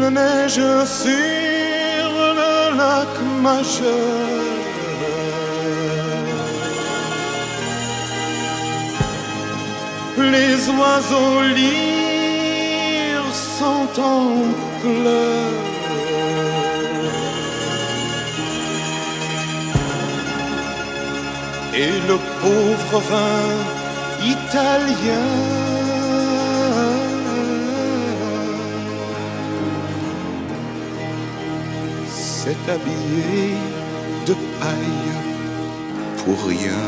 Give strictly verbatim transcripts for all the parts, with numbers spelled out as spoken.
neige sur le lac majeur. Les oiseaux lyres sont en pleurs. Et le pauvre vin italien s'est habillé de paille pour rien.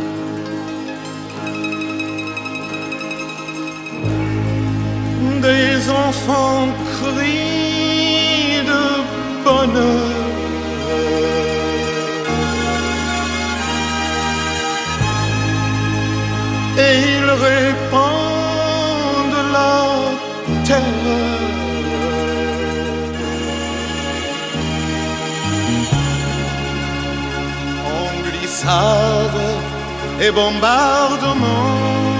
Des enfants crient de bonheur. Et ils répandent la terreur. En glissade et bombardement,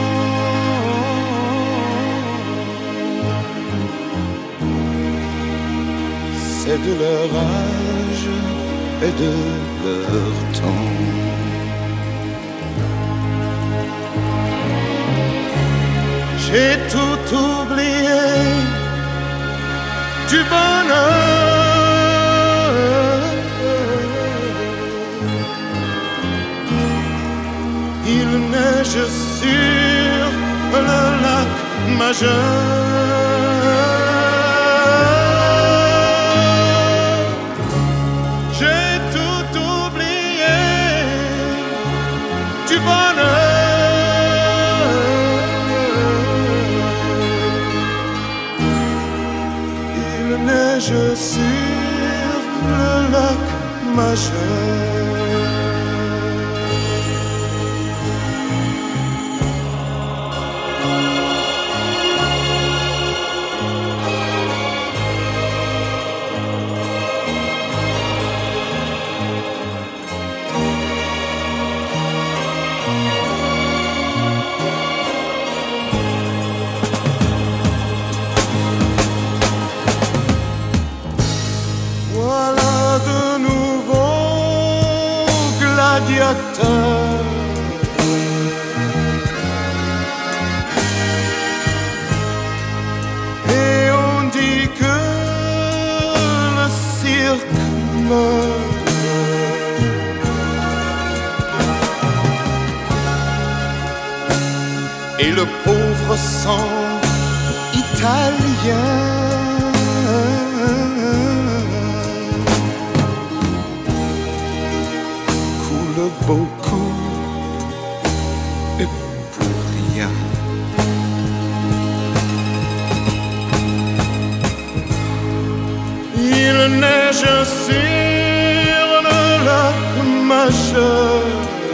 c'est de leur âge et de leur temps. J'ai tout oublié du bonheur. Il neige sur le lac majeur. J'ai tout oublié du bonheur. Neige sur le lac majeur. Et on dit que le cirque meurt. Et le pauvre sang italien coule beaucoup et pour rien. Il neige sur le lac majeur.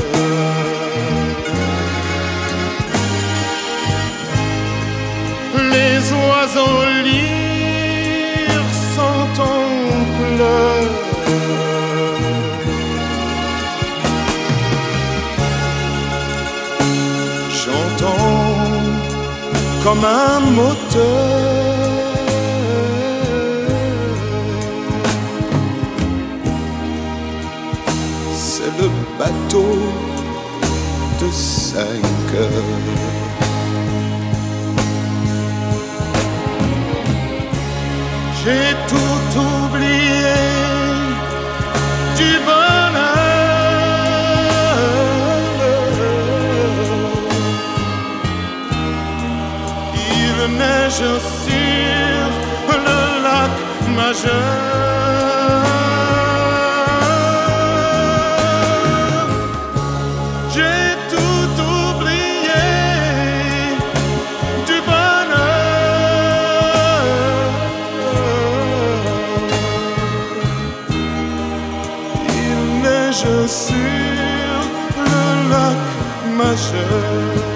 Les oiseaux lyres sont en pleurs. J'entends comme un moteur. C'est le bateau de cinq heures. J'ai tout oublié du bonheur. Il neige sur le lac majeur. J'ai tout oublié du bonheur. Il neige sur le lac majeur.